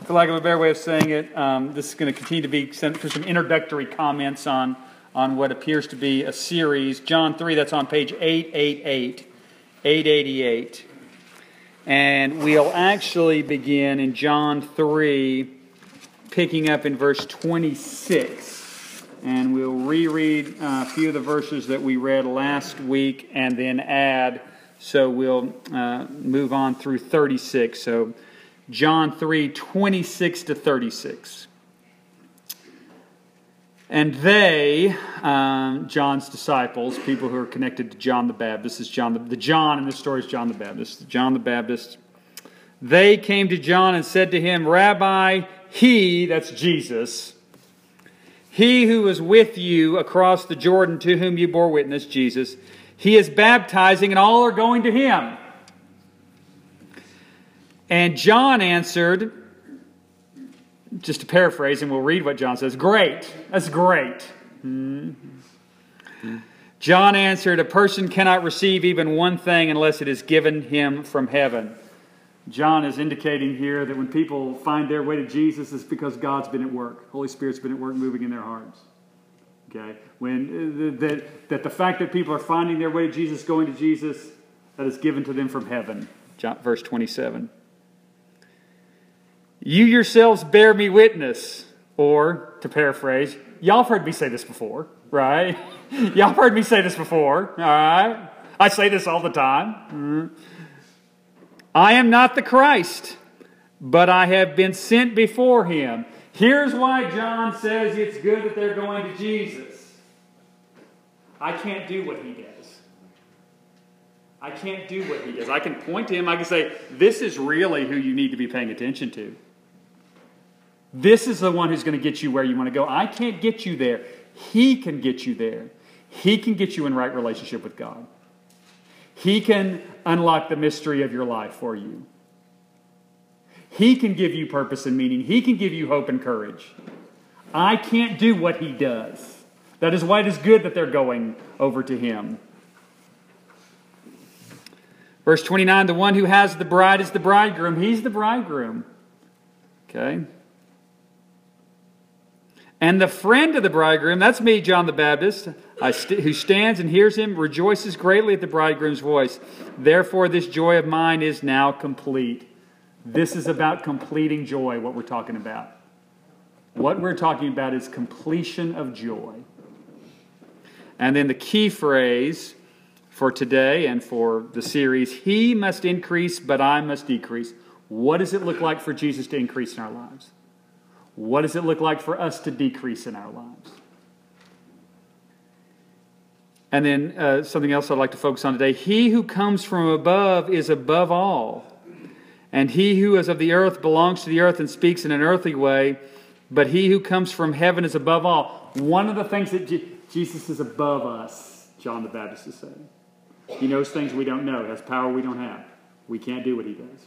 for lack of a better way of saying it, this is going to continue to be some introductory comments on what appears to be a series. John 3, that's on page 888. And we'll actually begin in John 3, picking up in verse 26. And we'll reread a few of the verses that we read last week and then add. So we'll move on through 36. So John 3, 26 to 36. And they, John's disciples, people who are connected to John the Baptist, this is John, the John in this story is John the Baptist. John the Baptist. They came to John and said to him, Rabbi, he, that's Jesus, he who was with you across the Jordan, to whom you bore witness, Jesus, he is baptizing and all are going to him. And John answered, just to paraphrase, and we'll read what John says. Great. That's great. John answered, a person cannot receive even one thing unless it is given him from heaven. John is indicating here that when people find their way to Jesus, it's because God's been at work. Holy Spirit's been at work moving in their hearts. Okay? That the fact that people are finding their way to Jesus, going to Jesus, that is given to them from heaven. Verse 27. You yourselves bear me witness. Or, to paraphrase, y'all have heard me say this before, right? Y'all have heard me say this before, all right? I say this all the time. I am not the Christ, but I have been sent before him. Here's why John says it's good that they're going to Jesus. I can't do what he does. I can't do what he does. I can point to him. I can say, this is really who you need to be paying attention to. This is the one who's going to get you where you want to go. I can't get you there. He can get you there. He can get you in right relationship with God. He can unlock the mystery of your life for you. He can give you purpose and meaning. He can give you hope and courage. I can't do what he does. That is why it is good that they're going over to him. Verse 29, the one who has the bride is the bridegroom. He's the bridegroom. Okay? And the friend of the bridegroom, that's me, John the Baptist, who stands and hears him, rejoices greatly at the bridegroom's voice. Therefore, this joy of mine is now complete. This is about completing joy, what we're talking about. What we're talking about is completion of joy. And then the key phrase for today and for the series, he must increase, but I must decrease. What does it look like for Jesus to increase in our lives? What does it look like for us to decrease in our lives? And then something else I'd like to focus on today. He who comes from above is above all. And he who is of the earth belongs to the earth and speaks in an earthly way. But he who comes from heaven is above all. One of the things that Jesus is above us, John the Baptist is saying. He knows things we don't know. He has power we don't have. We can't do what he does.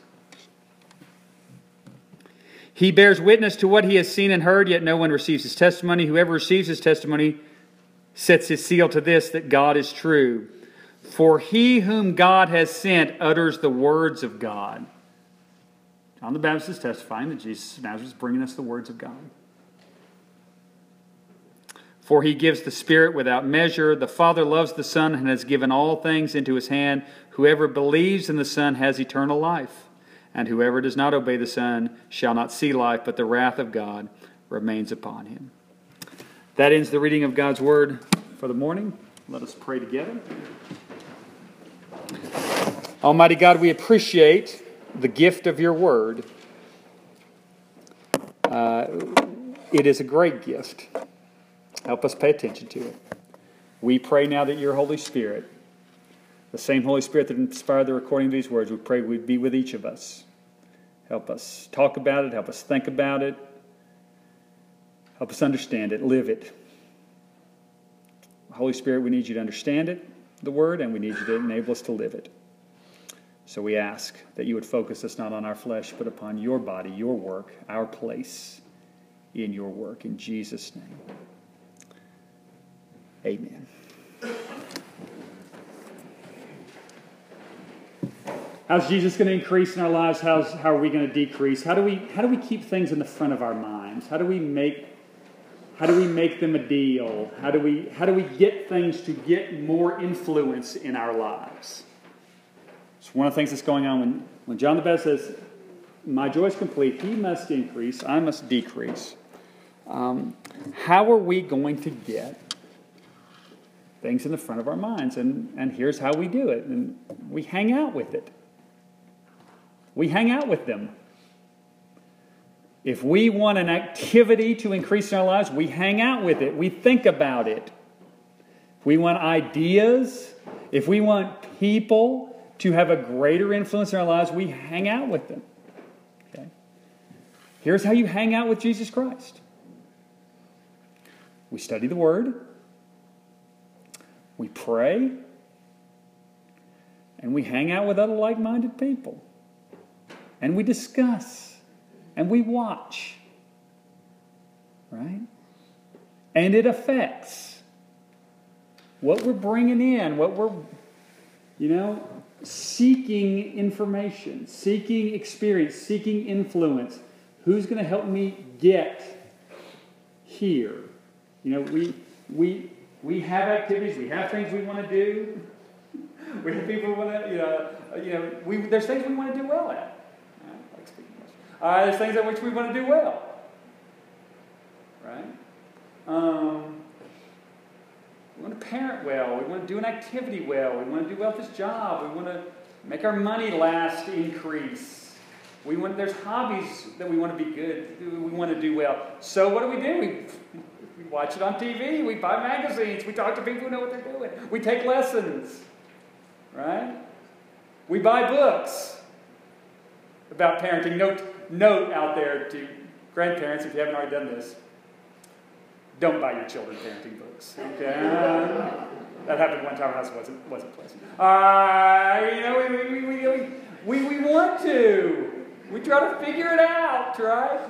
He bears witness to what he has seen and heard, yet no one receives his testimony. Whoever receives his testimony sets his seal to this, that God is true. For he whom God has sent utters the words of God. John the Baptist is testifying that Jesus of Nazareth is bringing us the words of God. For he gives the Spirit without measure. The Father loves the Son and has given all things into his hand. Whoever believes in the Son has eternal life. And whoever does not obey the Son shall not see life, but the wrath of God remains upon him. That ends the reading of God's Word for the morning. Let us pray together. Almighty God, we appreciate the gift of your Word. It is a great gift. Help us pay attention to it. We pray now that your Holy Spirit, the same Holy Spirit that inspired the recording of these words, we pray would be with each of us. Help us talk about it. Help us think about it. Help us understand it. Live it. Holy Spirit, we need you to understand it, the Word, and we need you to enable us to live it. So we ask that you would focus us not on our flesh, but upon your body, your work, our place in your work. In Jesus' name. Amen. How's Jesus going to increase in our lives? How are we going to decrease? How do we keep things in the front of our minds? How do we make them a deal? How do we get things to get more influence in our lives? It's one of the things that's going on when John the Baptist says, "My joy is complete. He must increase. I must decrease." How are we going to get things in the front of our minds? And here's how we do it. And we hang out with it. We hang out with them. If we want an activity to increase in our lives, we hang out with it. We think about it. If we want ideas, if we want people to have a greater influence in our lives, we hang out with them. Okay? Here's how you hang out with Jesus Christ. We study the Word. We pray. And we hang out with other like-minded people. And we discuss. And we watch. Right? And it affects what we're bringing in, what we're, seeking information, seeking experience, seeking influence. Who's going to help me get here? We have activities, we have things we want to do. We have people who want to, there's things we want to do well at. There's things at which we want to do well. Right? We want to parent well. We want to do an activity well. We want to do well at this job. We want to make our money last increase. There's hobbies that we want to be good. We want to do well. So what do? We watch it on TV. We buy magazines. We talk to people who know what they're doing. We take lessons. Right? We buy books about parenting. Note out there to grandparents, if you haven't already done this, don't buy your children parenting books. Okay? That happened one time. It wasn't pleasant. We want to. We try to figure it out, right?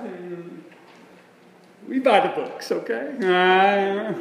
We buy the books, okay?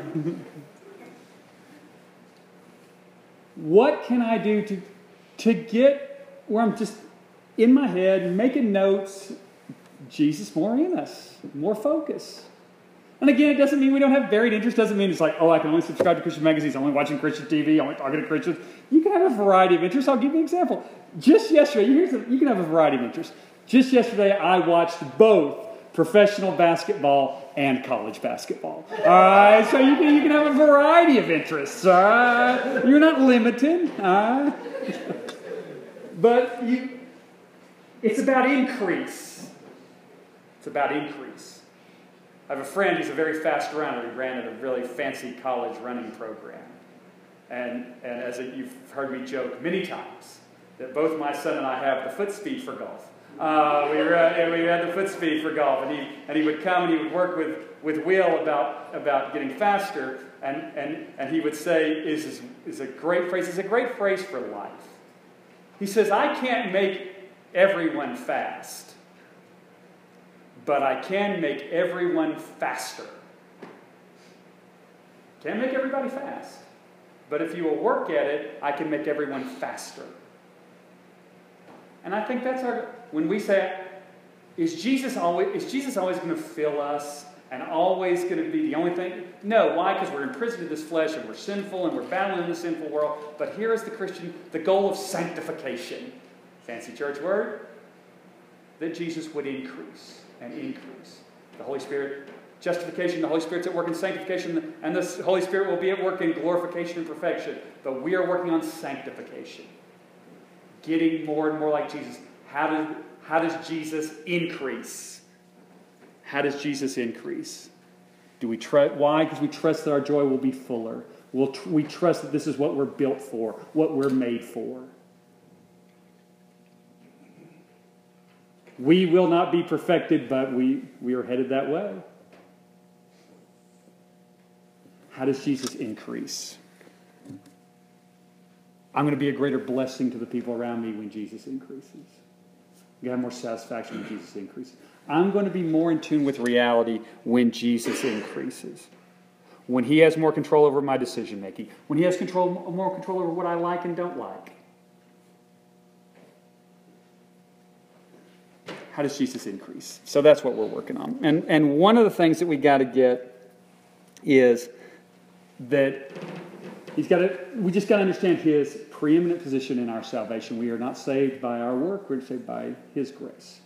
What can I do to get where I'm just in my head making notes, Jesus more in us, more focus? And again, it doesn't mean we don't have varied interests. It doesn't mean it's like, I can only subscribe to Christian magazines, I'm only watching Christian TV, I'm only talking to Christians. You can have a variety of interests. I'll give you an example. Just yesterday, you can have a variety of interests. Just yesterday, I watched both professional basketball and college basketball. All right, so you can have a variety of interests. All right? You're not limited. All right? But it's about increase. It's about increase. I have a friend who's a very fast runner. He ran at a really fancy college running program. And as you've heard me joke many times, that both my son and I have the foot speed for golf. We had the foot speed for golf, and he would come and he would work with Will about getting faster, and he would say is a great phrase. It's a great phrase for life. He says, "I can't make everyone fast, but I can make everyone faster." Can't make everybody fast, but if you will work at it, I can make everyone faster. And I think that's when we say, is Jesus always going to fill us and always going to be the only thing? No. Why? Because we're imprisoned in this flesh and we're sinful and we're battling in the sinful world. But here is the goal of sanctification. Fancy church word. That Jesus would increase and increase. The Holy Spirit, justification, the Holy Spirit's at work in sanctification, and the Holy Spirit will be at work in glorification and perfection. But we are working on sanctification. Getting more and more like Jesus. How does Jesus increase? How does Jesus increase? Why? Because we trust that our joy will be fuller. We trust that this is what we're built for, what we're made for. We will not be perfected, but we are headed that way. How does Jesus increase? I'm going to be a greater blessing to the people around me when Jesus increases. I'm going to have more satisfaction when Jesus increases. I'm going to be more in tune with reality when Jesus increases. When He has more control over my decision making. When He has more control over what I like and don't like. how does Jesus increase? So that's what we're working on. And one of the things that we got to get is that we just got to understand his preeminent position in our salvation. We are not saved by our work, we're saved by his grace.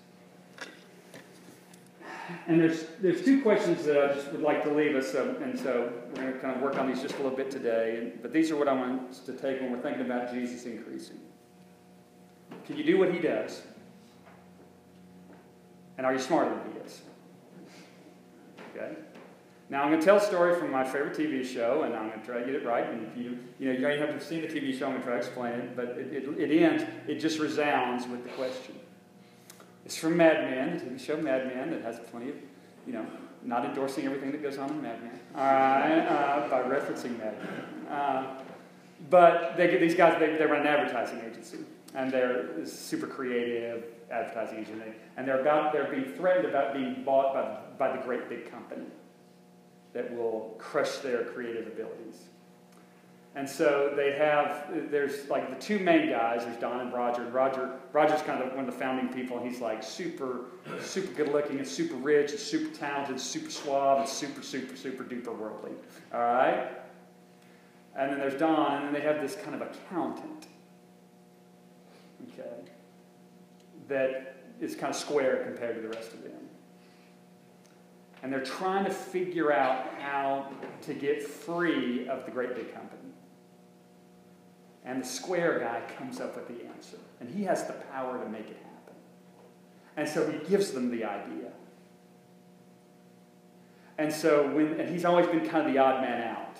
And there's two questions that I just would like to leave us, and so we're going to kind of work on these just a little bit today. But these are what I want us to take when we're thinking about Jesus increasing. Can you do what he does? And are you smarter than he is? Okay. Now I'm going to tell a story from my favorite TV show, and I'm going to try to get it right. And if you don't have to see the TV show, I'm going to try to explain it. But it ends. It just resounds with the question. It's from Mad Men, the TV show Mad Men, that has plenty of, not endorsing everything that goes on in Mad Men. All right, by referencing Mad Men. But these guys, they run an advertising agency, and they're a super creative advertising agency, and they're being threatened about being bought by the great big company that will crush their creative abilities. And so there's like the two main guys, there's Don and Roger. Roger's kind of one of the founding people, and he's like super, super good looking and super rich and super talented, super suave and super, super, super duper worldly. All right? And then there's Don, and then they have this kind of accountant, okay, that is kind of square compared to the rest of them. And they're trying to figure out how to get free of the great big company. And the square guy comes up with the answer. And he has the power to make it happen. And so he gives them the idea. And so and he's always been kind of the odd man out.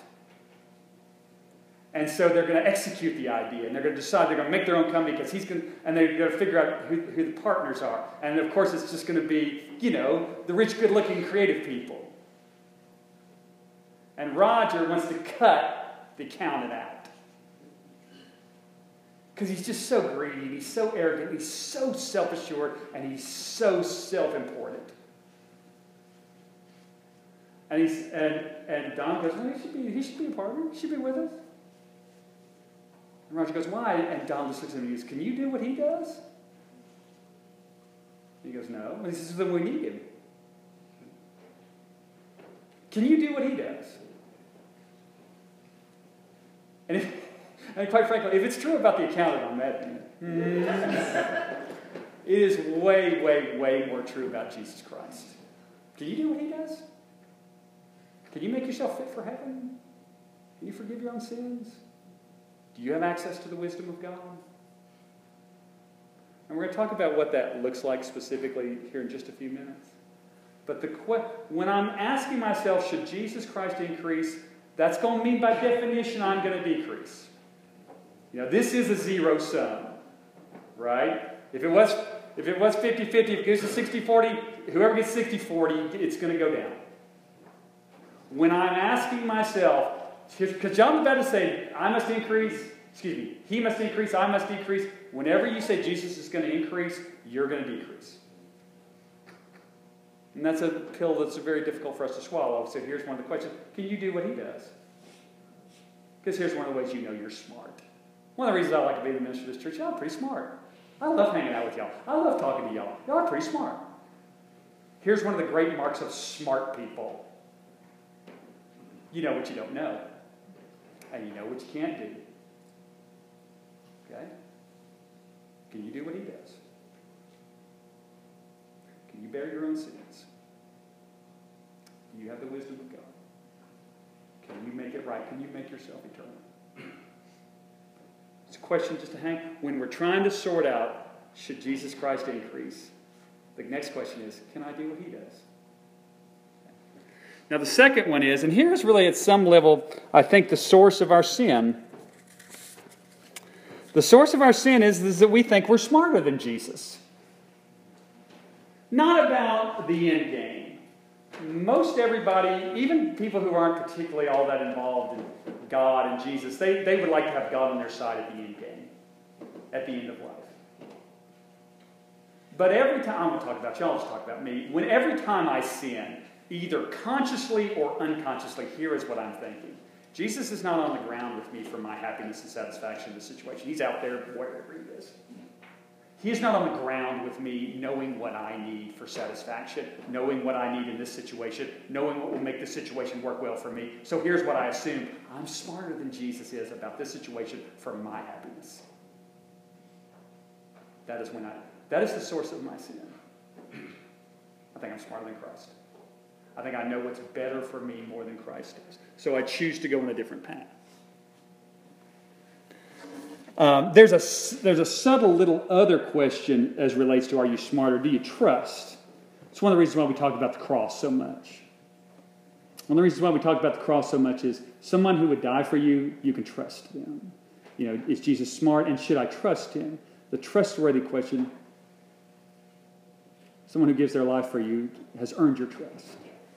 And so they're going to execute the idea. And they're going to decide they're going to make their own company because and they're going to figure out who the partners are. And of course it's just going to be, the rich, good-looking, creative people. And Roger wants to cut the accountant out. Because he's just so greedy, he's so arrogant, he's so self-assured, and he's so self-important. And Don goes, well, he should be a partner. He should be with us. And Roger goes, why? And Don just looks at him and goes, can you do what he does? He goes, no. And he says, then we need him. Can you do what he does? And quite frankly, if it's true about the accountant on Mad Men, it is way, way, way more true about Jesus Christ. Can you do what he does? Can you make yourself fit for heaven? Can you forgive your own sins? Do you have access to the wisdom of God? And we're going to talk about what that looks like specifically here in just a few minutes. But when I'm asking myself, should Jesus Christ increase, that's going to mean by definition I'm going to decrease. This is a zero sum, right? If it was 50-50, if it goes to 60-40, whoever gets 60-40, it's going to go down. When I'm asking myself, because John's about to say, he must increase, I must decrease. Whenever you say Jesus is going to increase, you're going to decrease. And that's a pill that's very difficult for us to swallow. So here's one of the questions. Can you do what he does? Because here's one of the ways you know you're smart. One of the reasons I like to be the minister of this church, y'all are pretty smart. I love hanging out with y'all. I love talking to y'all. Y'all are pretty smart. Here's one of the great marks of smart people. You know what you don't know. And you know what you can't do. Okay? Can you do what he does? Can you bear your own sins? Do you have the wisdom of God? Can you make it right? Can you make yourself eternal? It's a question just to hang. When we're trying to sort out, should Jesus Christ increase? The next question is, can I do what he does? Now the second one is, and here's really at some level, I think, the source of our sin. The source of our sin is that we think we're smarter than Jesus. Not about the end game. Most everybody, even people who aren't particularly all that involved in God and Jesus, they would like to have God on their side at the end game, at the end of life. But every time, I'm going to talk about you, I'll just talk about me. Every time I sin, either consciously or unconsciously, here is what I'm thinking. Jesus is not on the ground with me for my happiness and satisfaction in this situation. He's out there wherever he is. He is not on the ground with me knowing what I need for satisfaction, knowing what I need in this situation, knowing what will make this situation work well for me. So here's what I assume. I'm smarter than Jesus is about this situation for my happiness. That is the source of my sin. I think I'm smarter than Christ. I think I know what's better for me more than Christ does. So I choose to go in a different path. There's a subtle little other question as relates to, are you smart or do you trust? It's one of the reasons why we talk about the cross so much. One of the reasons why we talk about the cross so much is someone who would die for you, you can trust them. You know, is Jesus smart and should I trust him? The trustworthy question, someone who gives their life for you has earned your trust.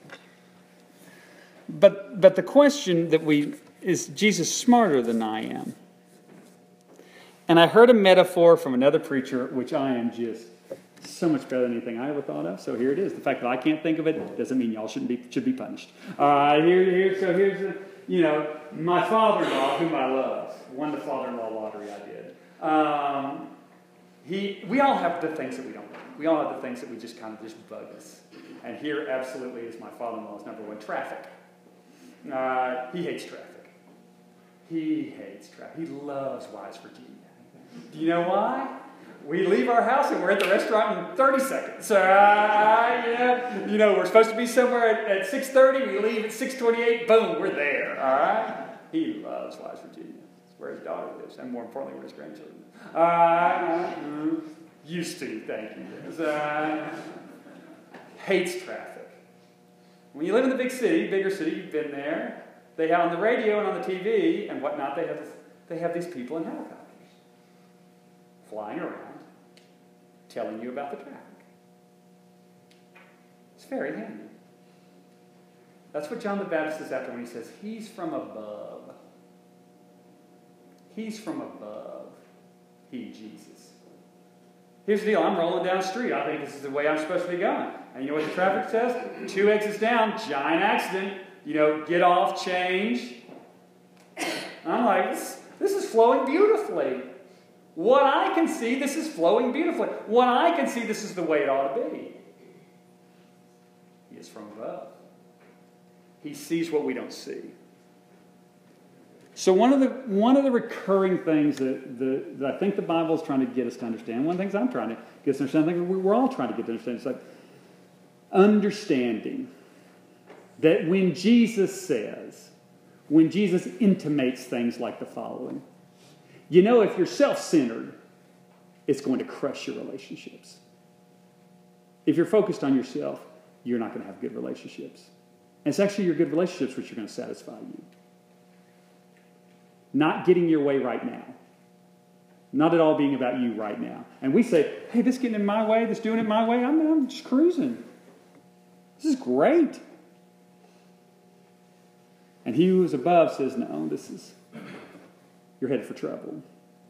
But the question is Jesus smarter than I am? And I heard a metaphor from another preacher, which I am just so much better than anything I ever thought of. So here it is. The fact that I can't think of it doesn't mean y'all should be punished. Here's my father-in-law, whom I love, won the father-in-law lottery. I did. We all have the things that we don't like. We all have the things that we just kind of just bug us. And here, absolutely, is my father-in-law's number one: traffic. He hates traffic. He loves Wise Virginia. Do you know why? We leave our house and we're at the restaurant in 30 seconds. We're supposed to be somewhere at 6:30. We leave at 6:28. Boom, we're there. All right? He loves Wise Virginia. It's where his daughter lives, and more importantly, where his grandchildren live. Used to, thank you. Hates traffic. When you live in the bigger city, you've been there. They have on the radio and on the TV and whatnot. They have these people in helicopters flying around, telling you about the traffic. It's very handy. That's what John the Baptist is after when he says, he's from above. He's from above. He, Jesus. Here's the deal. I'm rolling down the street. I think this is the way I'm supposed to be going. And you know what the traffic says? 2 exits down, giant accident. Get off, change. I'm like, this is flowing beautifully. What I can see, this is flowing beautifully. What I can see, this is the way it ought to be. He is from above. He sees what we don't see. So one of the recurring things that I think the Bible is trying to get us to understand, one of the things I'm trying to get us to understand, I think we're all trying to get to understand, it's like understanding that when Jesus intimates things like the following, if you're self-centered, it's going to crush your relationships. If you're focused on yourself, you're not going to have good relationships. And it's actually your good relationships which are going to satisfy you. Not getting your way right now. Not at all being about you right now. And we say, hey, this getting in my way, this doing it my way, I'm just cruising. This is great. And he who is above says, no, you're headed for trouble.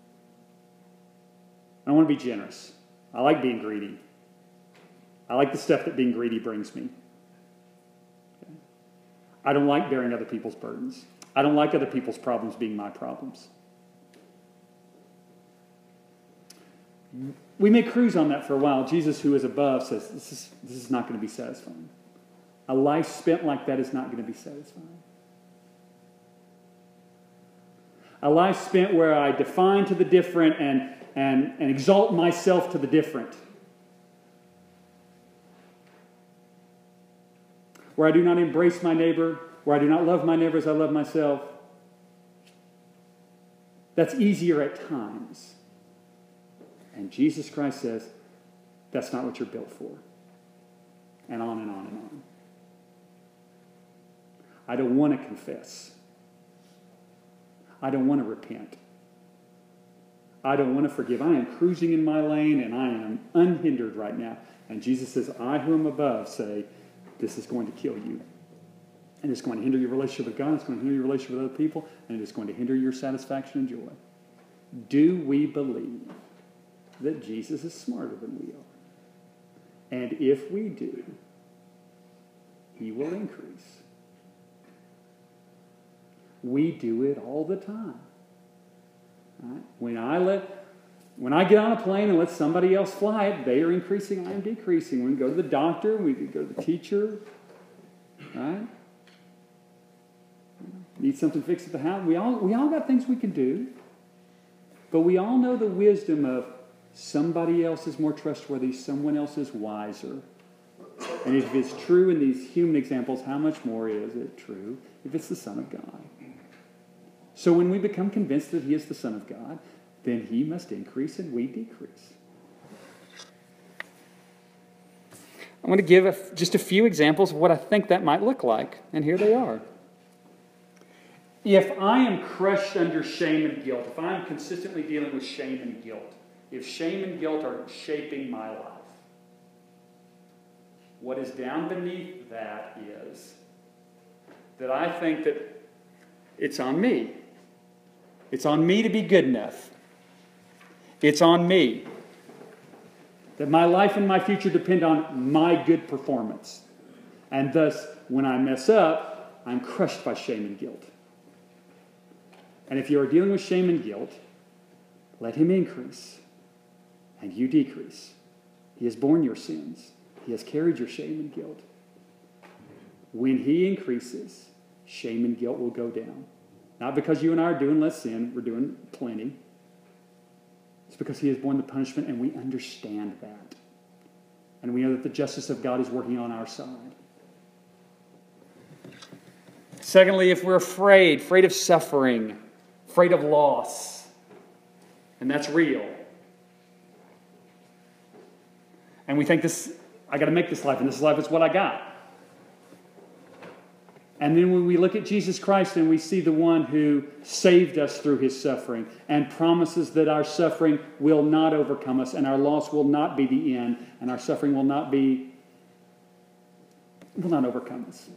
I want to be generous. I like being greedy. I like the stuff that being greedy brings me. Okay? I don't like bearing other people's burdens. I don't like other people's problems being my problems. We may cruise on that for a while. Jesus, who is above, says this is not going to be satisfying. A life spent like that is not going to be satisfying. A life spent where I define to the different and exalt myself to the different. Where I do not embrace my neighbor, where I do not love my neighbor as I love myself. That's easier at times. And Jesus Christ says, that's not what you're built for. And on and on and on. I don't want to confess. I don't want to repent. I don't want to forgive. I am cruising in my lane and I am unhindered right now. And Jesus says, I who am above say, this is going to kill you. And it's going to hinder your relationship with God. It's going to hinder your relationship with other people. And it's going to hinder your satisfaction and joy. Do we believe that Jesus is smarter than we are? And if we do, he will increase. We do it all the time. Right? When I let When I get on a plane and let somebody else fly it, they are increasing, I am decreasing. When we go to the doctor, we go to the teacher, right? Need something fixed at the house. We all got things we can do. But we all know the wisdom of somebody else is more trustworthy, someone else is wiser. And if it's true in these human examples, how much more is it true if it's the Son of God? So when we become convinced that he is the Son of God, then he must increase and we decrease. I'm going to give just a few examples of what I think that might look like. And here they are. If I am crushed under shame and guilt, if I am consistently dealing with shame and guilt, if shame and guilt are shaping my life, what is down beneath that is that I think that it's on me. It's on me to be good enough. It's on me. That my life and my future depend on my good performance. And thus, when I mess up, I'm crushed by shame and guilt. And if you are dealing with shame and guilt, let him increase and you decrease. He has borne your sins. He has carried your shame and guilt. When he increases, shame and guilt will go down. Not because you and I are doing less sin, we're doing plenty. It's because he has borne the punishment and we understand that. And we know that the justice of God is working on our side. Secondly, if we're afraid of suffering, afraid of loss, and that's real. And we think I got to make this life, and this life is what I got. And then when we look at Jesus Christ and we see the one who saved us through his suffering and promises that our suffering will not overcome us and our loss will not be the end and our suffering will not overcome us.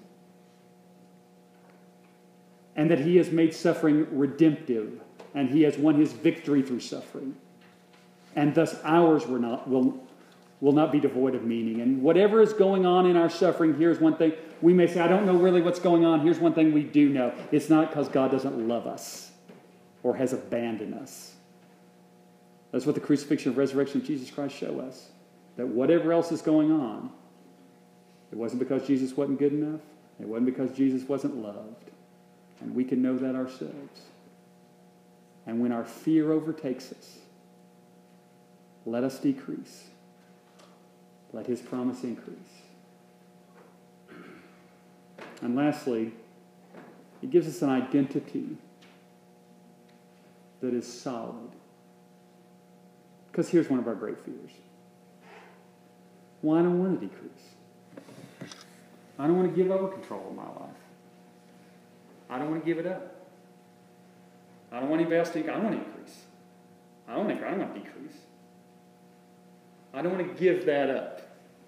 And that he has made suffering redemptive and he has won his victory through suffering. And thus ours will not be devoid of meaning. And whatever is going on in our suffering, here's one thing. We may say, I don't know really what's going on. Here's one thing we do know. It's not because God doesn't love us or has abandoned us. That's what the crucifixion and resurrection of Jesus Christ show us. That whatever else is going on, it wasn't because Jesus wasn't good enough. It wasn't because Jesus wasn't loved. And we can know that ourselves. And when our fear overtakes us, let us decrease. Let his promise increase. And lastly, it gives us an identity that is solid. Because here's one of our great fears. Well, I don't want to decrease. I don't want to give over control of my life. I don't want to give it up. I don't want anybody else to think I don't want to increase. I don't want to decrease. I don't want to give that up.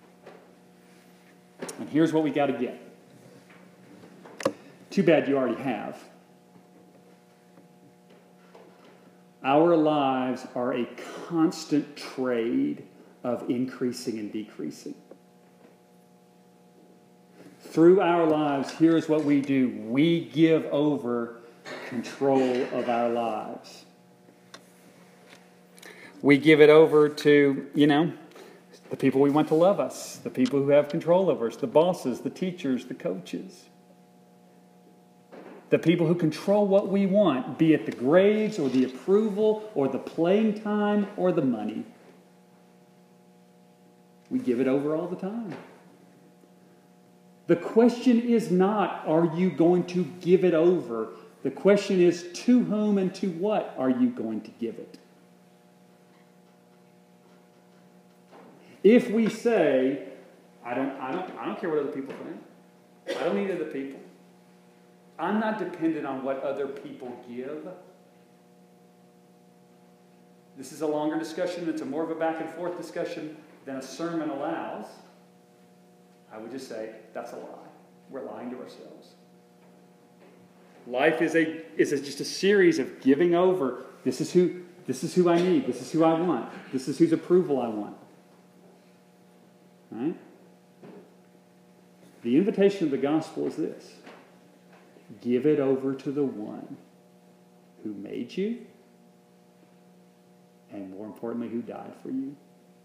And here's what we got to get. Too bad you already have. Our lives are a constant trade of increasing and decreasing. Through our lives, here's what we do. We give over control of our lives. We give it over to, the people we want to love us, the people who have control over us, the bosses, the teachers, the coaches. The people who control what we want, be it the grades or the approval or the playing time or the money. We give it over all the time. The question is not, are you going to give it over? The question is, to whom and to what are you going to give it? If we say, I don't care what other people think. I don't need other people. I'm not dependent on what other people give. This is a longer discussion. It's more of a back and forth discussion than a sermon allows. I would just say, that's a lie. We're lying to ourselves. Life is just a series of giving over. This is who I need. This is who I want. This is whose approval I want. Right? The invitation of the gospel is this. Give it over to the one who made you and more importantly, who died for you.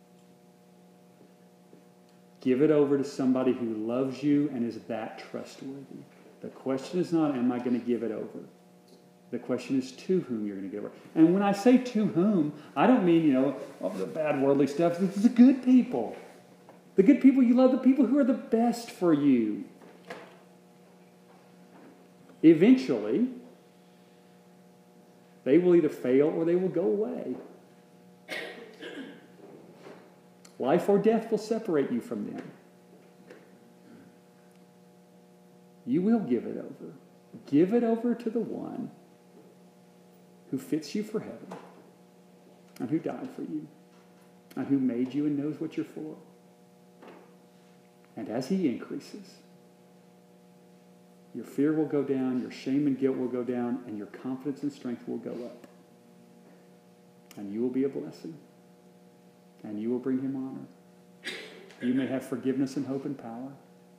Give it over to somebody who loves you and is that trustworthy. The question is not, am I going to give it over? The question is to whom you're going to give it over. And when I say to whom, I don't mean, all the bad worldly stuff. It's the good people. The good people you love, the people who are the best for you. Eventually, they will either fail or they will go away. Life or death will separate you from them. You will give it over. Give it over to the one who fits you for heaven and who died for you and who made you and knows what you're for. And as he increases, your fear will go down, your shame and guilt will go down, and your confidence and strength will go up. And you will be a blessing. And you will bring him honor. You may have forgiveness and hope and power.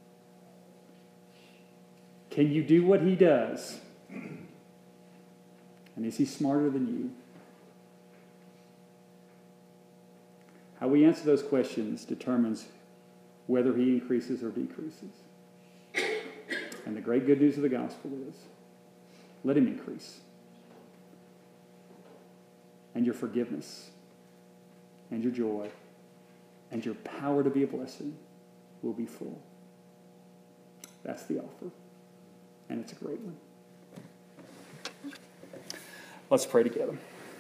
Can you do what he does? And is he smarter than you? How we answer those questions determines whether he increases or decreases. And the great good news of the gospel is, let him increase. And your forgiveness and your joy and your power to be a blessing will be full. That's the offer. And it's a great one. Let's pray together.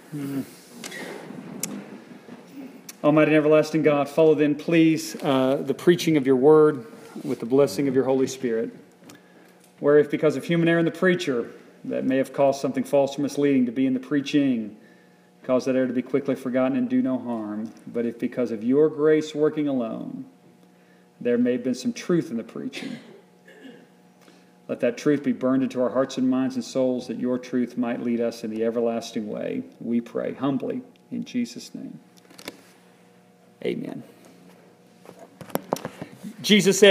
Almighty and everlasting God, follow then, please, the preaching of your word with the blessing of your Holy Spirit. Where if because of human error in the preacher, that may have caused something false or misleading to be in the preaching, cause that error to be quickly forgotten and do no harm. But if because of your grace working alone, there may have been some truth in the preaching, let that truth be burned into our hearts and minds and souls, that your truth might lead us in the everlasting way. We pray humbly in Jesus' name. Amen. Jesus said,